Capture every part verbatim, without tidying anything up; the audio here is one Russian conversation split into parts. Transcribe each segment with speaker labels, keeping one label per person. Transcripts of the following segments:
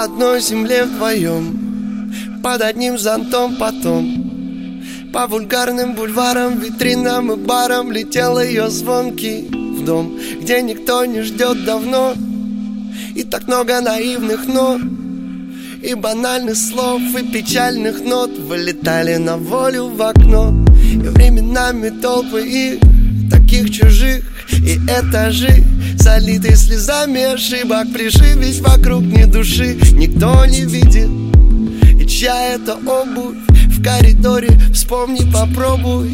Speaker 1: одной земле вдвоем, под одним зонтом потом. По вульгарным бульварам, витринам и барам летел ее звонкий в дом, где никто не ждет давно. И так много наивных «но», и банальных слов, и печальных нот вылетали на волю в окно. И временами толпы их, таких чужих, и этажи, залитые слезами ошибок, приживись вокруг ни души, никто не видит. И чья это обувь в коридоре, вспомни, попробуй.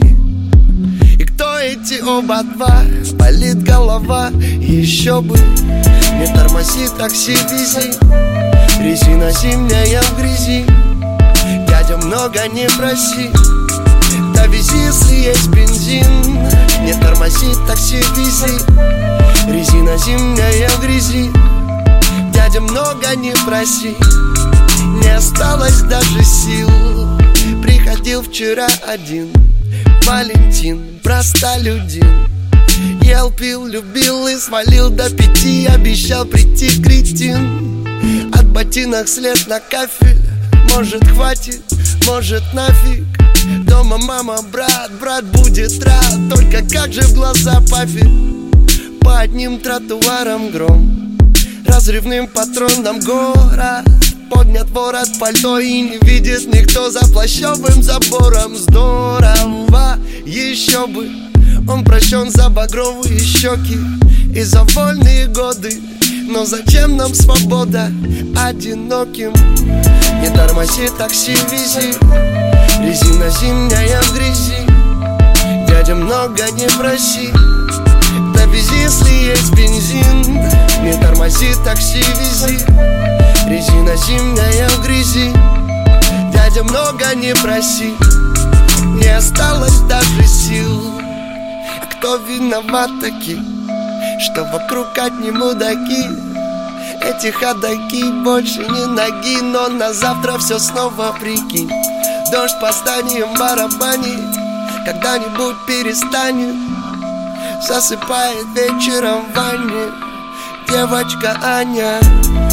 Speaker 1: И кто эти оба два, болит голова, еще бы. Не тормози, такси вези, резина зимняя в грязи. Дядя, много не проси, довези, если есть бензин. Не тормози, такси вези, резина зимняя в грязи. Дядя, много не проси, не осталось даже сил. Приходил вчера один Валентин, простолюдин. Ел, пил, любил и свалил до пяти. Обещал прийти кретин. От ботинок след на кафель. Может, хватит, может, нафиг. Дома мама, брат, брат будет рад. Только как же в глаза папе. По одним тротуарам гром, разрывным патроном город. Поднят ворот пальто и не видит никто за плащевым забором. Здорово, еще бы. Он прощен за багровые щеки и за вольные годы. Но зачем нам свобода одиноким? Не тормози, такси вези, резина зимняя в грязи. Дядя, много не проси, довези, если есть бензин. Не тормози, такси вези, резина зимняя в грязи. Дядя, много не проси, не осталось даже сил. Кто виноват таки, что вокруг одни мудаки? Эти ходаки больше не ноги, но на завтра все снова прикинь. Дождь по зданиям барабанит, когда-нибудь перестанет. Засыпает вечером в ванне девочка Аня.